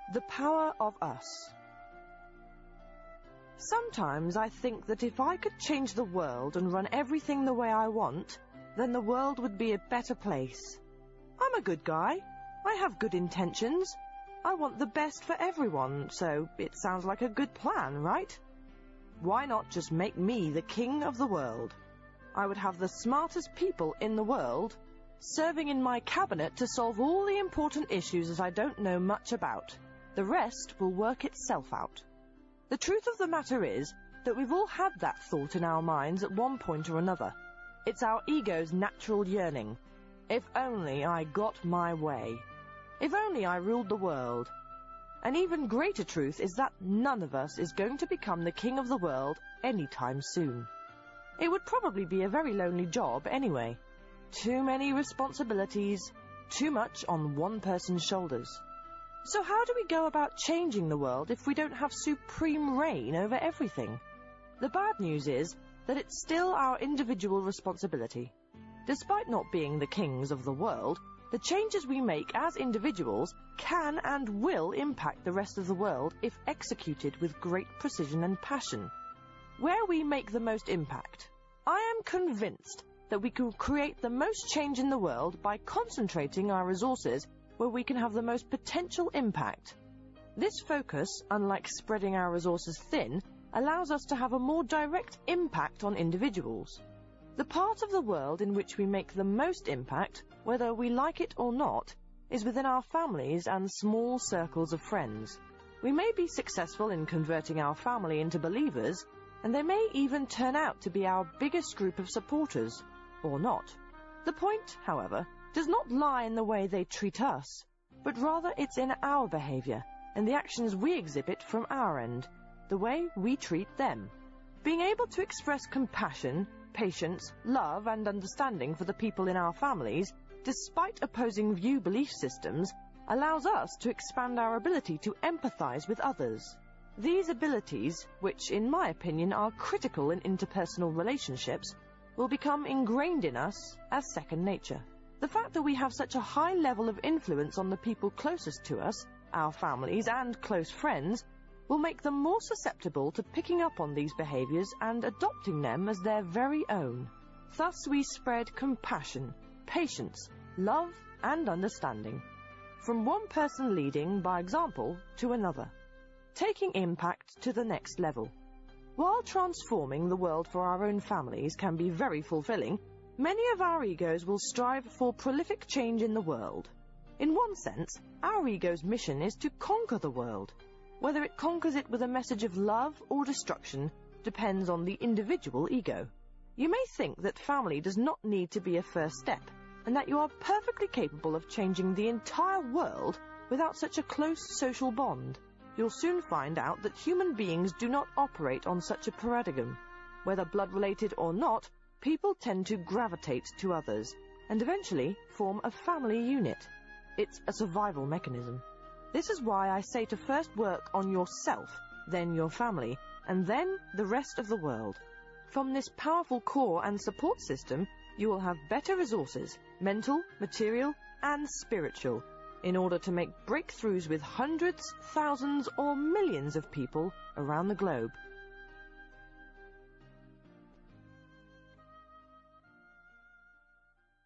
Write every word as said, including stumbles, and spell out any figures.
The power of us. Sometimes I think that if I could change the world and run everything the way I want, then the world would be a better place. I'm a good guy. I have good intentions. I want the best for everyone, so it sounds like a good plan, right? Why not just make me the king of the world? I would have the smartest people in the world serving in my cabinet to solve all the important issues that I don't know much about. The rest will work itself out. The truth of the matter is that we've all had that thought in our minds at one point or another. It's our ego's natural yearning. If only I got my way. If only I ruled the world. An even greater truth is that none of us is going to become the king of the world anytime soon. It would probably be a very lonely job anyway. Too many responsibilities, too much on one person's shoulders. So how do we go about changing the world if we don't have supreme reign over everything? The bad news is that it's still our individual responsibility. Despite not being the kings of the world, the changes we make as individuals can and will impact the rest of the world if executed with great precision and passion. Where we make the most impact, I am convinced that we can create the most change in the world by concentrating our resources where we can have the most potential impact. This focus, unlike spreading our resources thin, allows us to have a more direct impact on individuals. The part of the world in which we make the most impact, whether we like it or not, is within our families and small circles of friends. We may be successful in converting our family into believers, and they may even turn out to be our biggest group of supporters, or not. The point, however, does not lie in the way they treat us, but rather it's in our behavior and the actions we exhibit from our end, the way we treat them. Being able to express compassion, patience, love and understanding for the people in our families, despite opposing view belief systems, allows us to expand our ability to empathize with others. These abilities, which in my opinion are critical in interpersonal relationships, will become ingrained in us as second nature. The fact that we have such a high level of influence on the people closest to us, our families and close friends, will make them more susceptible to picking up on these behaviors and adopting them as their very own. Thus we spread compassion, patience, love and understanding, from one person leading by example to another, taking impact to the next level. While transforming the world for our own families can be very fulfilling, many of our egos will strive for prolific change in the world. In one sense, our ego's mission is to conquer the world. Whether it conquers it with a message of love or destruction depends on the individual ego. You may think that family does not need to be a first step, and that you are perfectly capable of changing the entire world without such a close social bond. You'll soon find out that human beings do not operate on such a paradigm. Whether blood-related or not, people tend to gravitate to others, and eventually form a family unit. It's a survival mechanism. This is why I say to first work on yourself, then your family, and then the rest of the world. From this powerful core and support system, you will have better resources, mental, material, and spiritual, in order to make breakthroughs with hundreds, thousands, or millions of people around the globe.